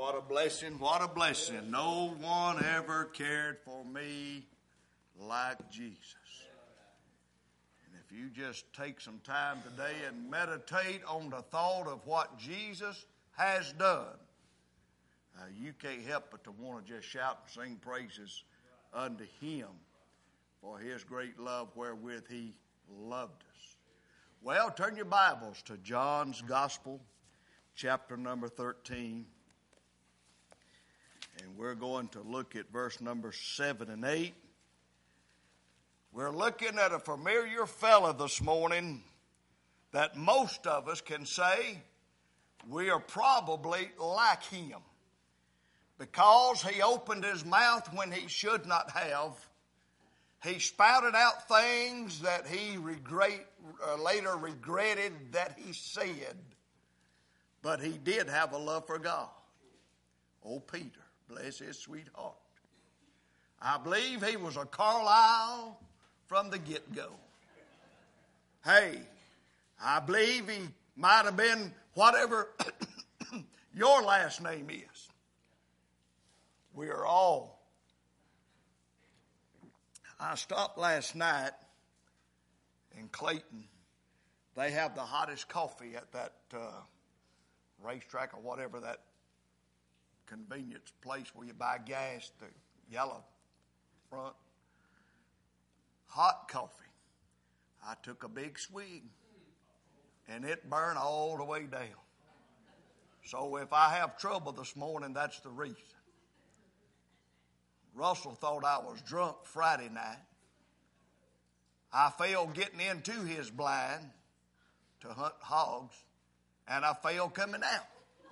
What a blessing, what a blessing. No one ever cared for me like Jesus. And if you just take some time today and meditate on the thought of what Jesus has done, you can't help but to want to just shout and sing praises unto Him for His great love wherewith He loved us. Well, turn your Bibles to John's Gospel, chapter number 13. And we're going to look at verse number 7 and 8. We're looking at a familiar fella this morning that most of us can say we are probably like him, because he opened his mouth when he should not have. He spouted out things that he later regretted that he said. But he did have a love for God. Oh, Peter, bless his sweet heart. I believe he was a Carlisle from the get-go. Hey, I believe he might have been whatever your last name is. We are all. I stopped last night in Clayton. They have the hottest coffee at that racetrack or whatever, that convenience place where you buy gas, the yellow front. Hot coffee. I took a big swig, and it burned all the way down. So if I have trouble this morning, that's the reason. Russell thought I was drunk Friday night. I failed getting into his blind to hunt hogs, and I failed coming out.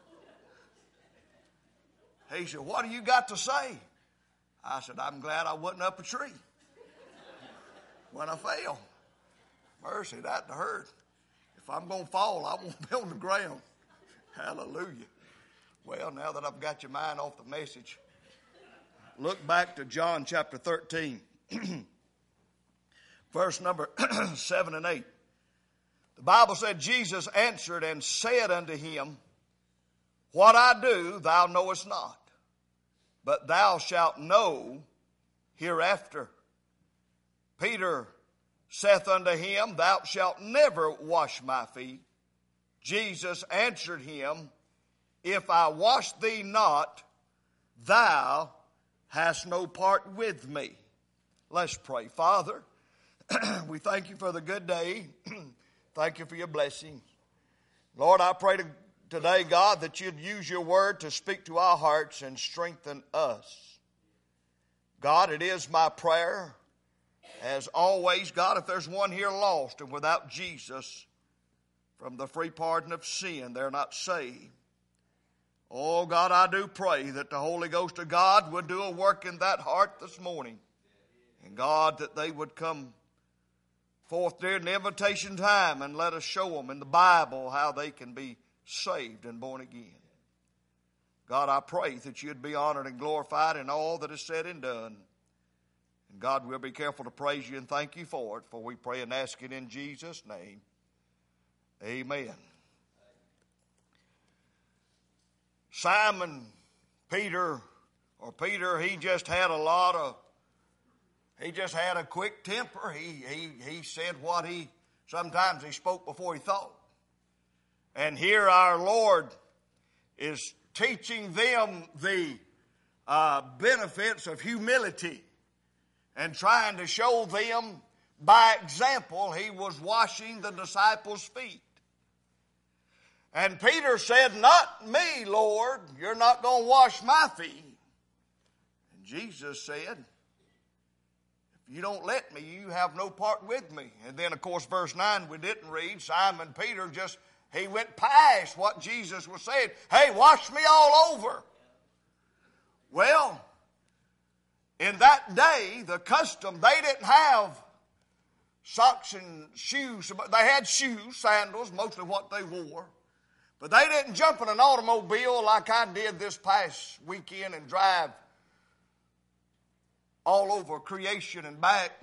He said, "What do you got to say?" I said, "I'm glad I wasn't up a tree when I fell." Mercy, that hurt. If I'm going to fall, I won't be on the ground. Hallelujah. Well, now that I've got your mind off the message, look back to John chapter 13, verse number 7 and 8. The Bible said, Jesus answered and said unto him, "What I do thou knowest not, but thou shalt know hereafter." Peter saith unto him, "Thou shalt never wash my feet." Jesus answered him, "If I wash thee not, thou hast no part with me." Let's pray. Father, we thank you for the good day. Thank you for your blessings. Lord, I pray today, God, that you'd use your word to speak to our hearts and strengthen us. God, it is my prayer, as always, God, if there's one here lost and without Jesus from the free pardon of sin, they're not saved. Oh, God, I do pray that the Holy Ghost of God would do a work in that heart this morning. And God, that they would come forth during the invitation time and let us show them in the Bible how they can be saved and born again. God, I pray that you'd be honored and glorified in all that is said and done. And God, we'll be careful to praise you and thank you for it, for we pray and ask it in Jesus' name. Amen. Simon Peter, he just had a quick temper. He said sometimes he spoke before he thought. And here our Lord is teaching them the benefits of humility and trying to show them by example. He was washing the disciples' feet. And Peter said, "Not me, Lord. You're not going to wash my feet." And Jesus said, "If you don't let me, you have no part with me." And then, of course, verse 9 we didn't read. Simon Peter he went past what Jesus was saying. "Hey, wash me all over." Well, in that day, the custom, they didn't have socks and shoes. They had shoes, sandals, mostly what they wore. But they didn't jump in an automobile like I did this past weekend and drive all over creation and back.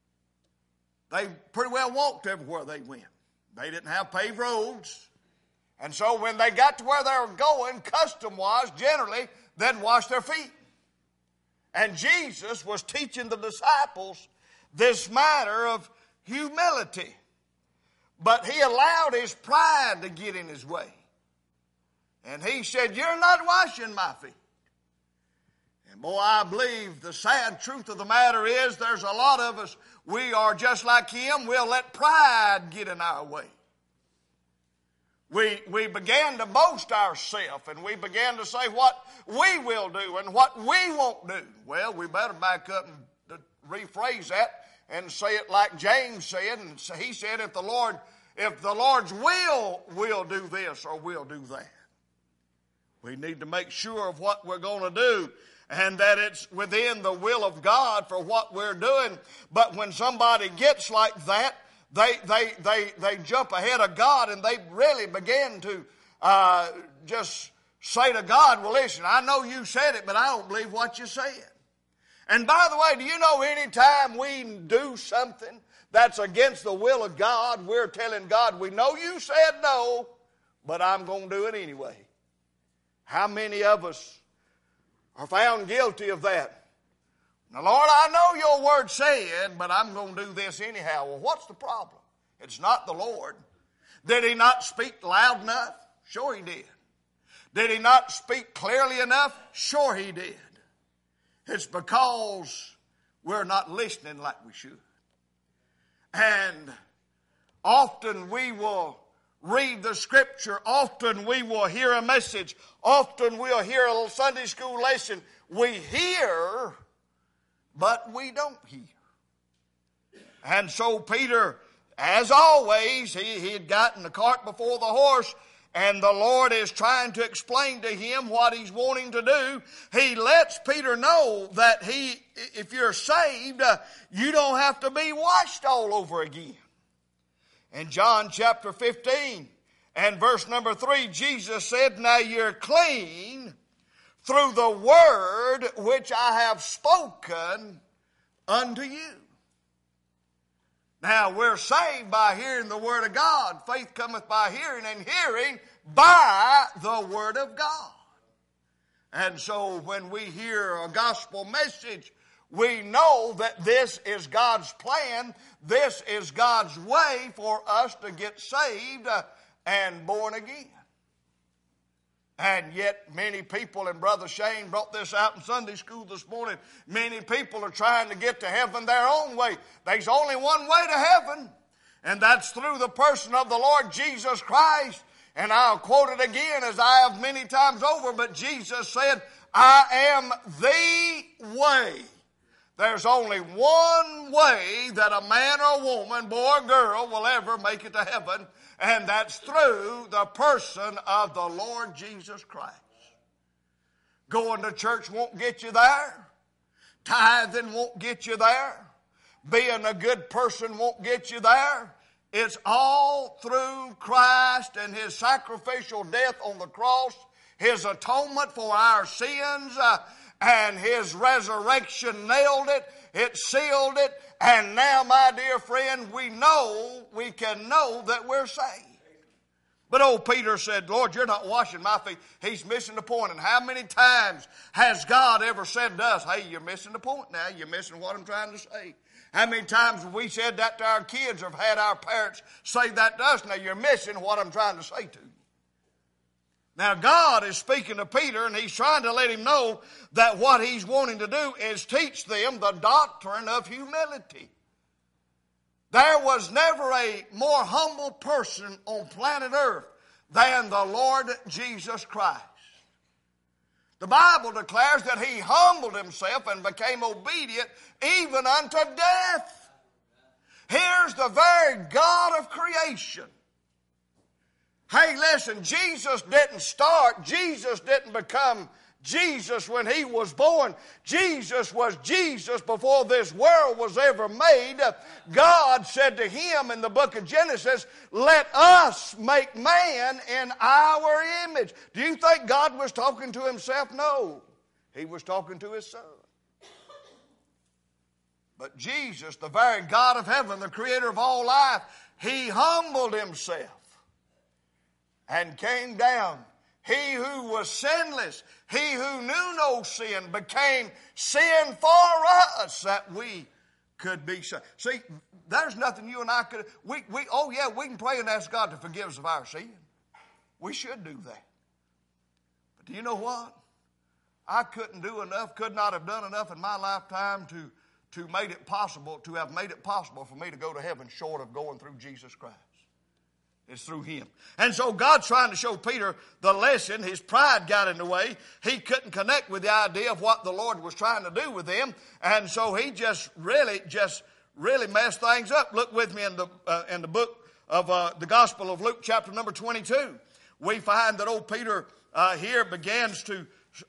They pretty well walked everywhere they went. They didn't have paved roads. And so when they got to where they were going, custom was generally they'd wash their feet. And Jesus was teaching the disciples this matter of humility. But he allowed his pride to get in his way. And he said, "You're not washing my feet." And boy, I believe the sad truth of the matter is there's a lot of us, we are just like him. We'll let pride get in our way. We began to boast ourselves, and we began to say what we will do and what we won't do. Well, we better back up and rephrase that and say it like James said. And he said, if the Lord's will do this or will do that. We need to make sure of what we're going to do and that it's within the will of God for what we're doing. But when somebody gets like that, they jump ahead of God and they really begin to just say to God, "Well, listen, I know you said it, but I don't believe what you said." And by the way, do you know any time we do something that's against the will of God, we're telling God, "We know you said no, but I'm going to do it anyway." How many of us are found guilty of that? "Now, Lord, I know your word said, but I'm going to do this anyhow." Well, what's the problem? It's not the Lord. Did he not speak loud enough? Sure he did. Did he not speak clearly enough? Sure he did. It's because we're not listening like we should. And often we will read the scripture. Often we will hear a message. Often we'll hear a Sunday school lesson. We hear, but we don't hear. And so Peter, as always, he had gotten the cart before the horse, and the Lord is trying to explain to him what he's wanting to do. He lets Peter know that if you're saved, you don't have to be washed all over again. In John chapter 15 and verse number 3, Jesus said, "Now you're clean through the word which I have spoken unto you." Now, we're saved by hearing the word of God. Faith cometh by hearing, and hearing by the word of God. And so when we hear a gospel message, we know that this is God's plan. This is God's way for us to get saved and born again. And yet many people, and Brother Shane brought this out in Sunday school this morning, many people are trying to get to heaven their own way. There's only one way to heaven, and that's through the person of the Lord Jesus Christ. And I'll quote it again as I have many times over, but Jesus said, "I am the way." There's only one way that a man or woman, boy or girl, will ever make it to heaven, and that's through the person of the Lord Jesus Christ. Going to church won't get you there. Tithing won't get you there. Being a good person won't get you there. It's all through Christ and his sacrificial death on the cross, his atonement for our sins, and his resurrection nailed it. It sealed it. And now, my dear friend, we can know that we're saved. But old Peter said, "Lord, you're not washing my feet." He's missing the point. And how many times has God ever said to us, "Hey, you're missing the point now. You're missing what I'm trying to say." How many times have we said that to our kids or have had our parents say that to us? "Now, you're missing what I'm trying to say to you." Now, God is speaking to Peter, and he's trying to let him know that what he's wanting to do is teach them the doctrine of humility. There was never a more humble person on planet Earth than the Lord Jesus Christ. The Bible declares that he humbled himself and became obedient even unto death. Here's the very God of creation. Hey, listen, Jesus didn't become Jesus when he was born. Jesus was Jesus before this world was ever made. God said to him in the book of Genesis, "Let us make man in our image." Do you think God was talking to himself? No. He was talking to his son. But Jesus, the very God of heaven, the creator of all life, he humbled himself. and came down. He who was sinless, he who knew no sin, became sin for us that we could be saved. See, there's nothing you and I could. We can pray and ask God to forgive us of our sin. We should do that. But do you know what? I couldn't do enough, could not have done enough in my lifetime to have made it possible for me to go to heaven short of going through Jesus Christ. It's through him. And so God's trying to show Peter the lesson. His pride got in the way. He couldn't connect with the idea of what the Lord was trying to do with him. And so he just really messed things up. Look with me in the book of the Gospel of Luke, chapter number 22. We find that old Peter here began to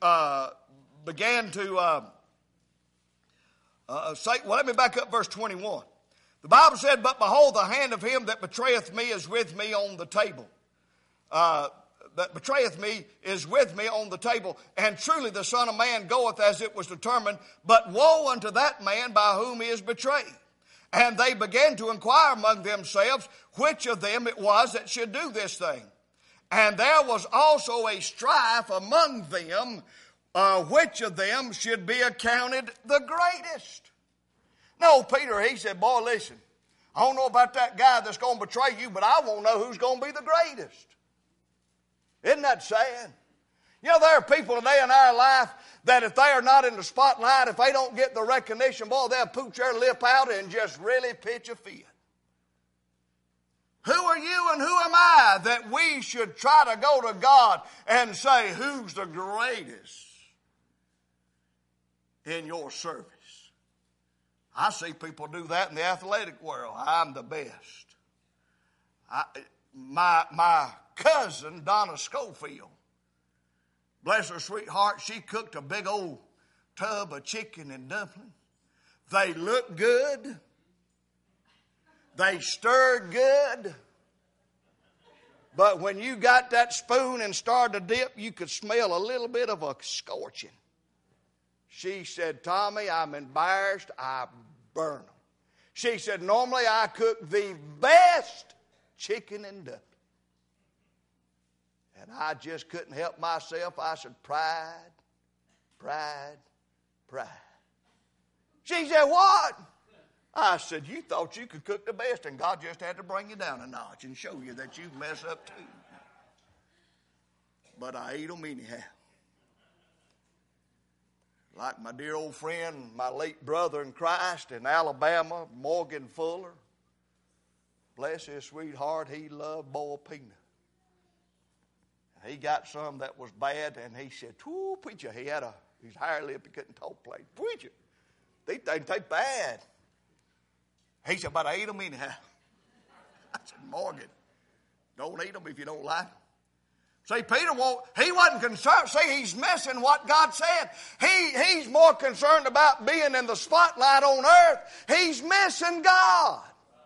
say, well, let me back up verse 21. The Bible said, but behold, the hand of him that betrayeth me is with me on the table. That betrayeth me is with me on the table. And truly the Son of Man goeth as it was determined. But woe unto that man by whom he is betrayed. And they began to inquire among themselves which of them it was that should do this thing. And there was also a strife among them, which of them should be accounted the greatest. No, Peter, he said, boy, listen, I don't know about that guy that's going to betray you, but I want to know who's going to be the greatest. Isn't that sad? You know, there are people today in our life that if they are not in the spotlight, if they don't get the recognition, boy, they'll pooch their lip out and just really pitch a fit. Who are you and who am I that we should try to go to God and say, who's the greatest in your service? I see people do that in the athletic world. I'm the best. My cousin, Donna Schofield, bless her sweet heart, she cooked a big old tub of chicken and dumpling. They looked good. They stirred good. But when you got that spoon and started to dip, you could smell a little bit of a scorching. She said, Tommy, I'm embarrassed. I burn them. She said, normally I cook the best chicken and dumpling. And I just couldn't help myself. I said, pride, pride, pride. She said, what? I said, you thought you could cook the best, and God just had to bring you down a notch and show you that you've messed up too. But I ate them anyhow. Like my dear old friend, my late brother in Christ in Alabama, Morgan Fuller. Bless his sweetheart, he loved boiled peanut. He got some that was bad, and he said, "Whoo, preacher!" He had his higher lip, he couldn't talk plain. Preacher, they bad. He said, "But I ate them anyhow." I said, "Morgan, don't eat them if you don't like them." See, Peter he wasn't concerned. See, he's missing what God said. He's more concerned about being in the spotlight on earth. He's missing God.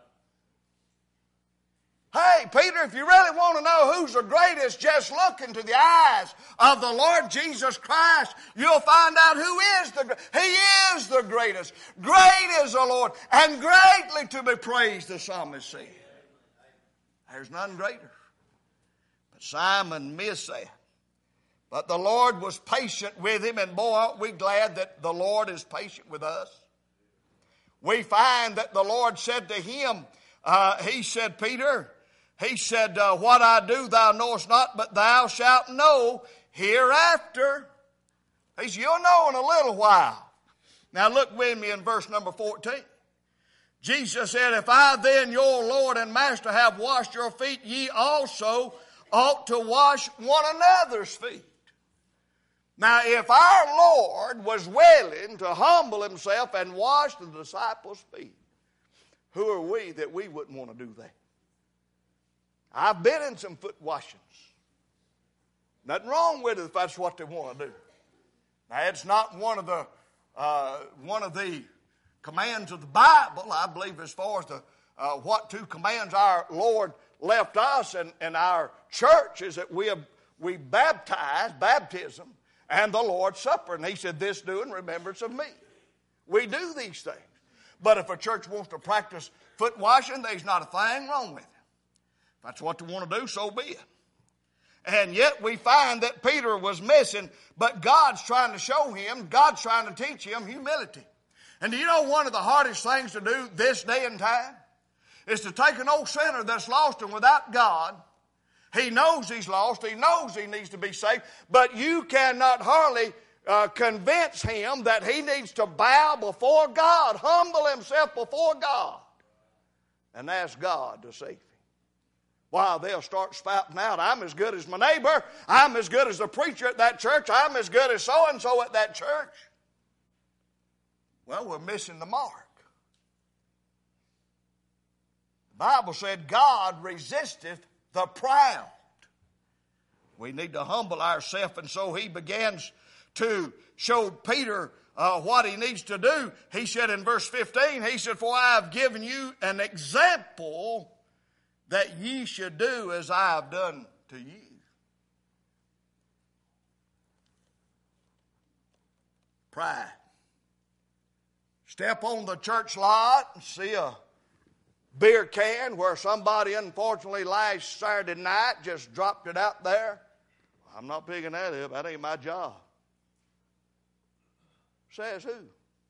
Hey, Peter, if you really want to know who's the greatest, just look into the eyes of the Lord Jesus Christ. You'll find out who is the greatest. He is the greatest. Great is the Lord, and greatly to be praised, the psalmist said. There's none greater. But Simon missed that. But the Lord was patient with him, and boy, aren't we glad that the Lord is patient with us. We find that the Lord said to him, he said, Peter, he said, what I do thou knowest not, but thou shalt know hereafter. He said, you'll know in a little while. Now look with me in verse number 14. Jesus said, if I then, your Lord and Master, have washed your feet, ye also ought to wash one another's feet. Now if our Lord was willing to humble himself and wash the disciples' feet, who are we that we wouldn't want to do that? I've been in some foot washings. Nothing wrong with it if that's what they want to do. Now, it's not one of the commands of the Bible, I believe, as far as what two commands our Lord left us and our church is that we baptize, baptism, and the Lord's Supper. And he said, this do in remembrance of me. We do these things. But if a church wants to practice foot washing, there's not a thing wrong with it. If that's what they want to do, so be it. And yet we find that Peter was missing, but God's trying to show him, God's trying to teach him humility. And do you know one of the hardest things to do this day and time is to take an old sinner that's lost and without God. He knows he's lost. He knows he needs to be saved. But you cannot hardly convince him that he needs to bow before God, humble himself before God, and ask God to save him. While they'll start spouting out, I'm as good as my neighbor. I'm as good as the preacher at that church. I'm as good as so-and-so at that church. Well, we're missing the mark. The Bible said God resisteth the proud. We need to humble ourselves, and so he begins to show Peter what he needs to do. He said in verse 15, he said, for I have given you an example that ye should do as I have done to you. Pride. Step on the church lot and see a beer can where somebody unfortunately last Saturday night just dropped it out there. I'm not picking that up. That ain't my job. Says who?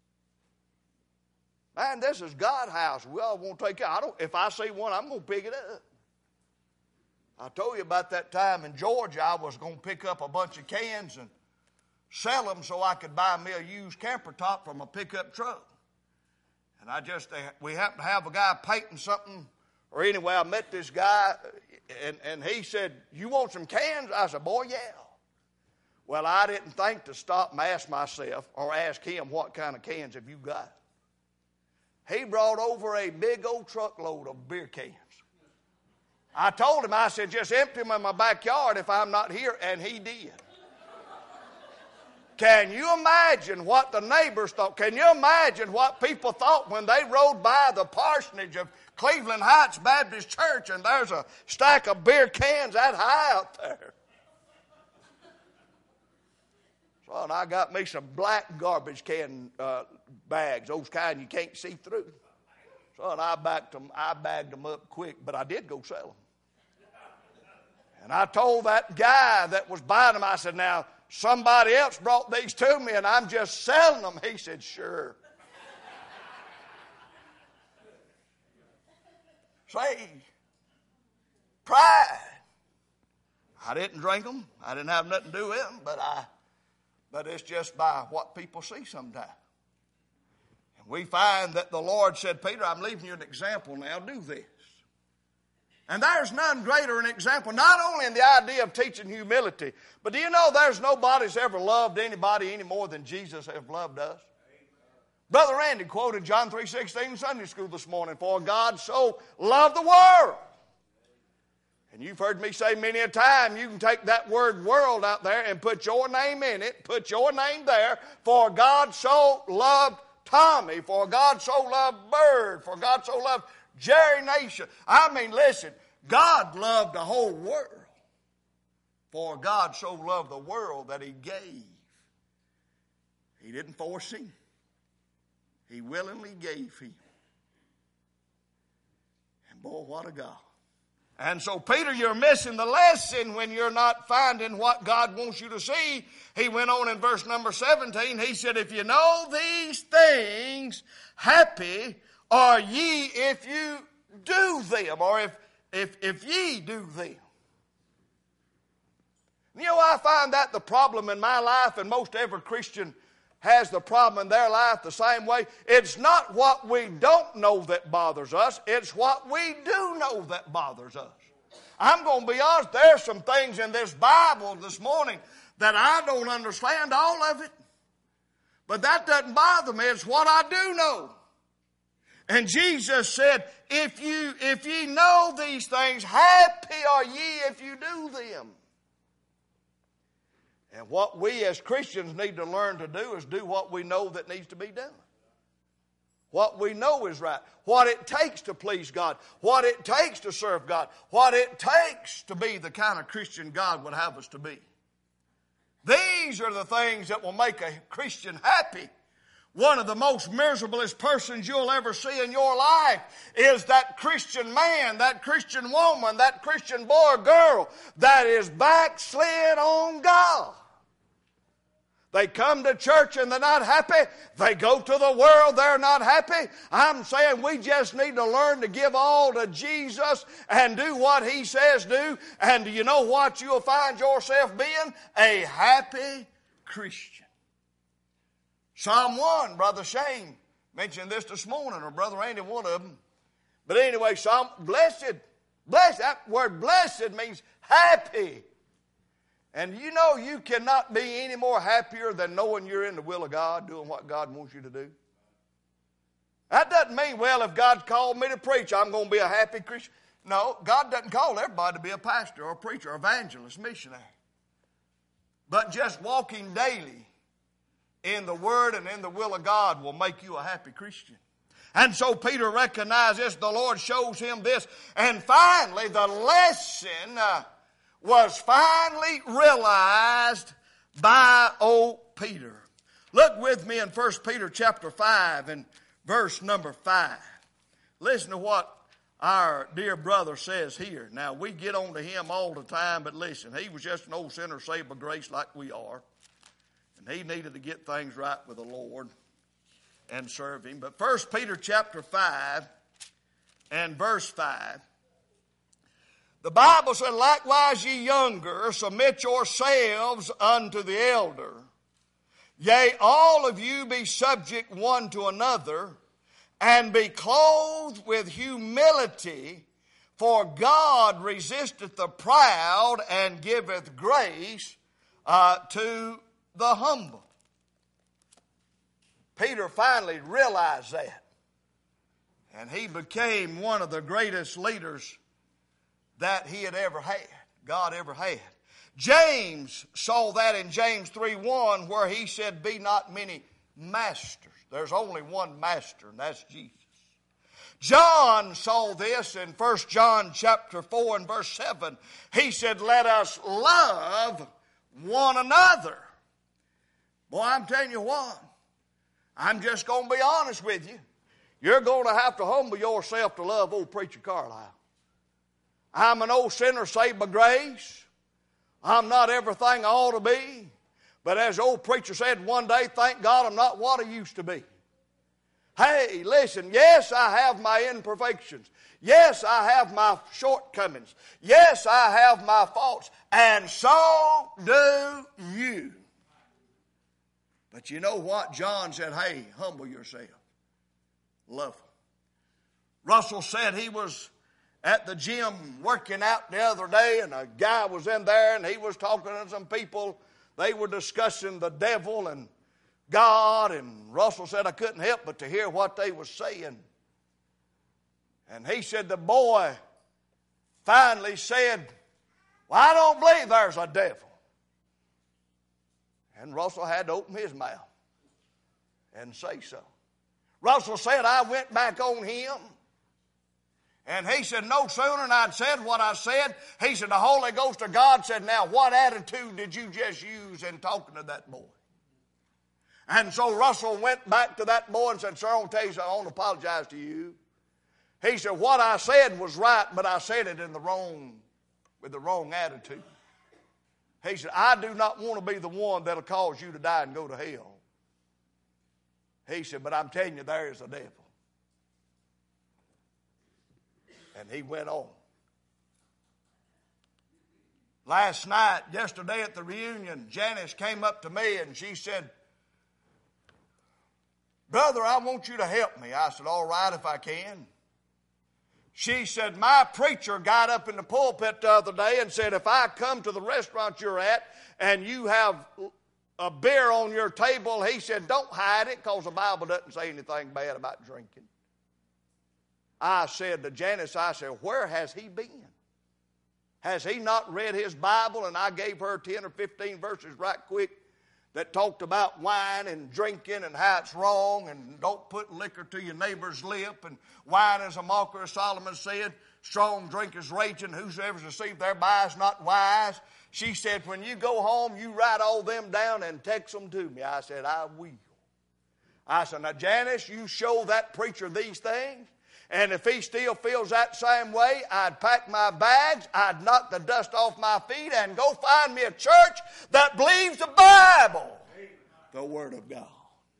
Man, this is God's house. We all won't take care. If I see one, I'm going to pick it up. I told you about that time in Georgia. I was going to pick up a bunch of cans and sell them so I could buy me a used camper top from a pickup truck. And we happened to have a guy painting something. Or anyway, I met this guy, and he said, you want some cans? I said, boy, yeah. Well, I didn't think to stop and ask myself or ask him, what kind of cans have you got? He brought over a big old truckload of beer cans. I told him, I said, just empty them in my backyard if I'm not here, and he did. Can you imagine what the neighbors thought? Can you imagine what people thought when they rode by the parsonage of Cleveland Heights Baptist Church and there's a stack of beer cans that high out there? So and I got me some black garbage can bags, those kind you can't see through. So and I bagged them up quick, but I did go sell them. And I told that guy that was buying them, I said, now, somebody else brought these to me and I'm just selling them. He said, sure. See, pride. I didn't drink them. I didn't have nothing to do with them, but it's just by what people see sometimes. And we find that the Lord said, Peter, I'm leaving you an example now. Do this. And there's none greater an example, not only in the idea of teaching humility, but do you know there's nobody's ever loved anybody any more than Jesus has loved us? Brother Randy quoted John 3:16 Sunday school this morning, for God so loved the world. And you've heard me say many a time, you can take that word world out there and put your name in it, put your name there, for God so loved Tommy, for God so loved Bird, for God so loved Jerry Nation. I mean, listen, God loved the whole world. For God so loved the world that he gave. He didn't force him. He willingly gave him. And boy, what a God. And so, Peter, you're missing the lesson when you're not finding what God wants you to see. He went on in verse number 17. He said, if you know these things, happy are ye if you do them, or if ye do them. You know, I find that the problem in my life, and most every Christian has the problem in their life the same way. It's not what we don't know that bothers us. It's what we do know that bothers us. I'm going to be honest, there's some things in this Bible this morning that I don't understand all of it. But that doesn't bother me. It's what I do know. And Jesus said, if ye know these things, happy are ye if you do them. And what we as Christians need to learn to do is do what we know that needs to be done. What we know is right. What it takes to please God. What it takes to serve God. What it takes to be the kind of Christian God would have us to be. These are the things that will make a Christian happy One of the most miserablest persons you'll ever see in your life is that Christian man, that Christian woman, that Christian boy or girl that is backslid on God. They come to church and they're not happy. They go to the world, they're not happy. I'm saying we just need to learn to give all to Jesus and do what He says do. And do you know what you'll find yourself being? A happy Christian. Psalm 1, Brother Shane mentioned this morning, or Brother Randy, one of them. But anyway, blessed, that word blessed means happy. And you know you cannot be any more happier than knowing you're in the will of God, doing what God wants you to do. That doesn't mean, well, if God called me to preach, I'm going to be a happy Christian. No, God doesn't call everybody to be a pastor or a preacher or evangelist, missionary. But just walking daily in the Word and in the will of God will make you a happy Christian. And so Peter recognized this. The Lord shows him this. And finally, the lesson was finally realized by old Peter. Look with me in 1 Peter chapter 5 and verse number 5. Listen to what our dear brother says here. Now, we get on to him all the time, but listen, he was just an old sinner saved by grace like we are. And he needed to get things right with the Lord and serve Him. But 1 Peter chapter 5 and verse 5. The Bible said, likewise ye younger, submit yourselves unto the elder. Yea, all of you be subject one to another, and be clothed with humility, for God resisteth the proud, and giveth grace to the humble. Peter finally realized that. And he became one of the greatest leaders that he had ever had, God ever had. James saw that in James 3:1, where he said, be not many masters. There's only one master, and that's Jesus. John saw this in 1 John chapter 4 and verse 7. He said, let us love one another. Boy, I'm telling you what, I'm just going to be honest with you. You're going to have to humble yourself to love old Preacher Carlisle. I'm an old sinner saved by grace. I'm not everything I ought to be. But as the old preacher said one day, thank God I'm not what I used to be. Hey, listen, yes, I have my imperfections. Yes, I have my shortcomings. Yes, I have my faults. And so do you. But you know what? John said, hey, humble yourself. Love them. Russell said he was at the gym working out the other day, and a guy was in there, and he was talking to some people. They were discussing the devil and God, and Russell said, I couldn't help but to hear what they were saying. And he said the boy finally said, well, I don't believe there's a devil. And Russell had to open his mouth and say so. Russell said, I went back on him. And he said, no sooner than I'd said what I said, he said, the Holy Ghost of God said, now what attitude did you just use in talking to that boy? And so Russell went back to that boy and said, sir, I want to tell you something, I want to apologize to you. He said, what I said was right, but I said it with the wrong attitude. He said, I do not want to be the one that'll cause you to die and go to hell. He said, but I'm telling you, there is a devil. And he went on. Yesterday at the reunion, Janice came up to me and she said, brother, I want you to help me. I said, all right, if I can. She said, my preacher got up in the pulpit the other day and said, if I come to the restaurant you're at and you have a beer on your table, he said, don't hide it, because the Bible doesn't say anything bad about drinking. I said to Janice, I said, where has he been? Has he not read his Bible? And I gave her 10 or 15 verses right quick that talked about wine and drinking and how it's wrong, and don't put liquor to your neighbor's lip, and wine is a mocker, as Solomon said. Strong drink is raging. Whosoever's deceived thereby is not wise. She said, when you go home, you write all them down and text them to me. I said, I will. I said, now, Janice, you show that preacher these things, and if he still feels that same way, I'd pack my bags, I'd knock the dust off my feet, and go find me a church that believes the Bible, the Word of God.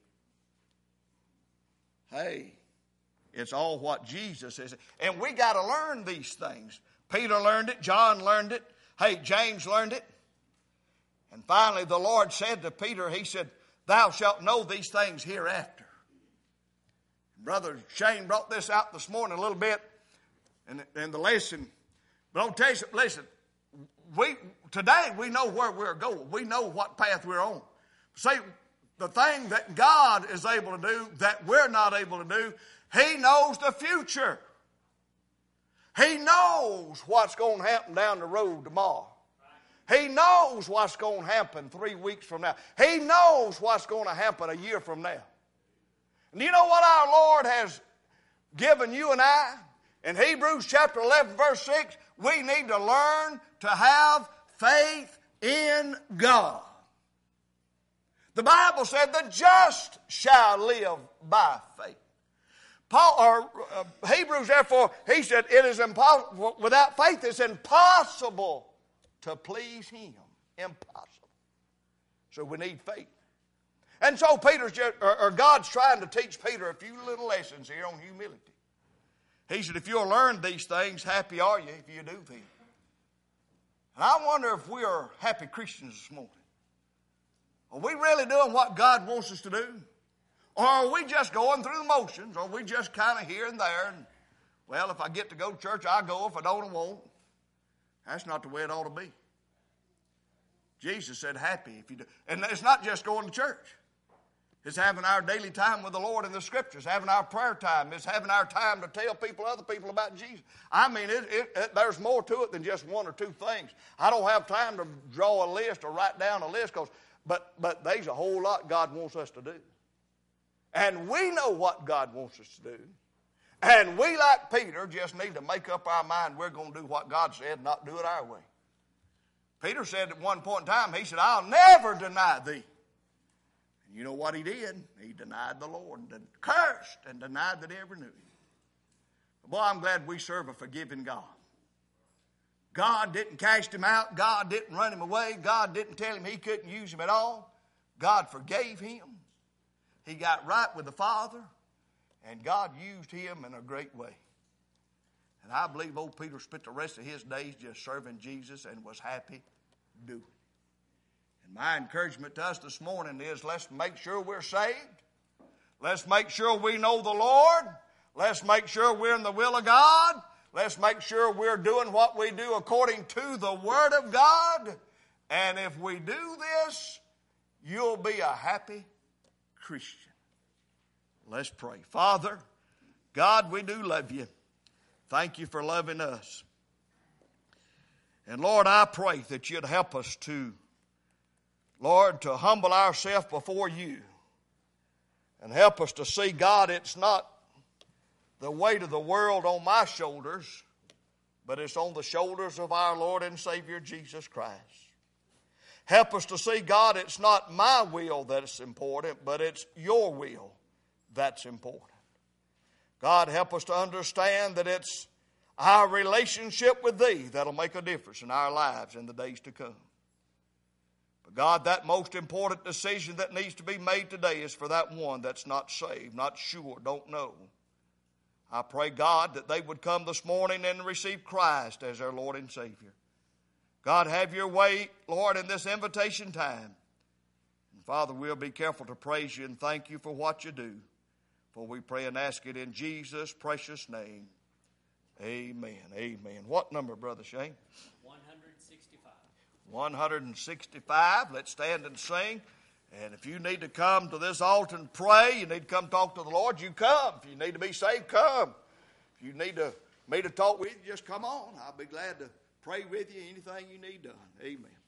Hey, it's all what Jesus says. And we got to learn these things. Peter learned it. John learned it. Hey, James learned it. And finally, the Lord said to Peter, he said, thou shalt know these things hereafter. Brother Shane brought this out this morning a little bit in the lesson. But I'll tell you something, listen, today we know where we're going. We know what path we're on. See, the thing that God is able to do that we're not able to do, He knows the future. He knows what's going to happen down the road tomorrow. He knows what's going to happen 3 weeks from now. He knows what's going to happen a year from now. And you know what our Lord has given you and I? In Hebrews chapter 11, verse 6, we need to learn to have faith in God. The Bible said the just shall live by faith. Hebrews, therefore, he said it is impossible, without faith it's impossible to please Him. Impossible. So we need faith. And so God's trying to teach Peter a few little lessons here on humility. He said, if you'll learn these things, happy are you if you do them. And I wonder if we are happy Christians this morning. Are we really doing what God wants us to do? Or are we just going through the motions? Or are we just kind of here and there? And, well, if I get to go to church, I'll go. If I don't, I won't. That's not the way it ought to be. Jesus said, happy if you do. And it's not just going to church. It's having our daily time with the Lord in the Scriptures, having our prayer time. It's having our time to tell other people about Jesus. I mean, there's more to it than just one or two things. I don't have time to draw a list or write down a list, but there's a whole lot God wants us to do. And we know what God wants us to do. And we, like Peter, just need to make up our mind we're going to do what God said and not do it our way. Peter said at one point in time, he said, I'll never deny thee. And you know what he did? He denied the Lord, and cursed and denied that he ever knew him. Boy, I'm glad we serve a forgiving God. God didn't cast him out. God didn't run him away. God didn't tell him he couldn't use him at all. God forgave him. He got right with the Father, and God used him in a great way. And I believe old Peter spent the rest of his days just serving Jesus and was happy doing it. And my encouragement to us this morning is let's make sure we're saved. Let's make sure we know the Lord. Let's make sure we're in the will of God. Let's make sure we're doing what we do according to the Word of God. And if we do this, you'll be a happy Christian. Let's pray. Father, God, we do love you. Thank you for loving us. And Lord, I pray that you'd help us to, Lord, to humble ourselves before you. And help us to see, God, it's not the weight of the world on my shoulders, but it's on the shoulders of our Lord and Savior Jesus Christ. Help us to see, God, it's not my will that's important, but it's your will that's important. God, help us to understand that it's our relationship with thee that'll make a difference in our lives in the days to come. But God, that most important decision that needs to be made today is for that one that's not saved, not sure, don't know. I pray, God, that they would come this morning and receive Christ as their Lord and Savior. God, have your way, Lord, in this invitation time. And Father, we'll be careful to praise you and thank you for what you do. For we pray and ask it in Jesus' precious name. Amen. Amen. What number, Brother Shane? 165. 165. Let's stand and sing. And if you need to come to this altar and pray, you need to come talk to the Lord, you come. If you need to be saved, come. If you need me to talk with you, just come on. I'll be glad to pray with you, anything you need done. Amen.